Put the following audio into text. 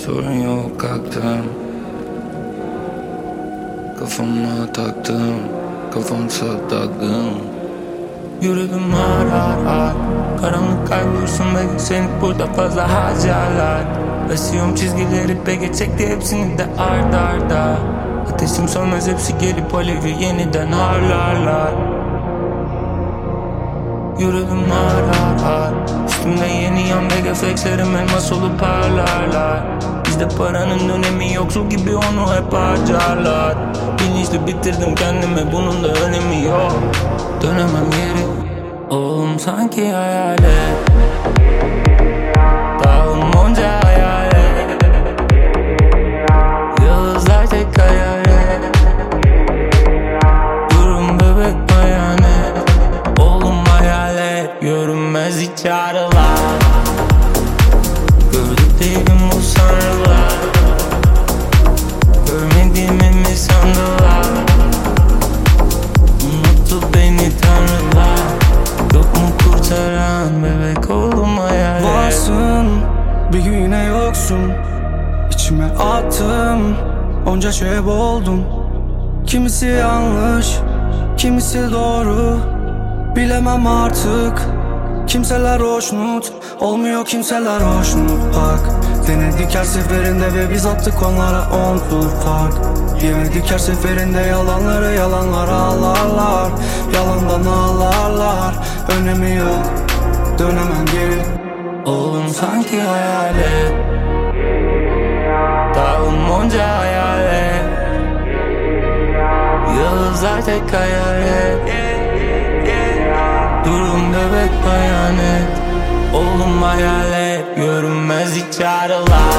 Sorun yok, kalktım. Kafama taktım, kafamsa taktım. Yürüdüm har har har. Karanlık kaybolursun belki seni burada fazla harcarlar. Basıyorum çizgileri peki çekti hepsini de ard arda. Ateşim sönmez hepsi gelip alevi yeniden harlarlar. Yürüdüm har har har. Üstümde yeni yan reflekslerim elmas olup parlarlar. Bizde paranın önemi yoksul gibi onu hep harcarlar. Bilinçli bitirdim kendimi, bunun da önemi yok. Dönemem geri, oğlum sanki hayalet. Dağım onca hayalet. Yıldızlar tek hayalet. Durum bebek bayanet. Oğlum hayalet, görünmez hiç ağrılar. Gördüklerim bu sanrılar. Görmediğimi mi sandılar? Unuttu beni tanrılar. Yok mu kurtaran bebek oğlum hayalet. Varsın bir gün yine yoksun. İçime attım onca şey boğuldum. Kimisi yanlış, kimisi doğru. Bilemem artık. Kimseler hoşnut, olmuyor kimseler hoşnut. Bak denedik her seferinde ve biz attık onlara 10 tur fark. Yemedik her seferinde yalanları, yalanlar ağlarlar. Yalandan ağlarlar, önemi yok, dönemem geri. Oğlum sanki hayalet. Dağım onca hayalet. Yıldızlar tek hayalet. Durum bebek bayanet. Oğlum hayalet, görünmez hiç ağrılar.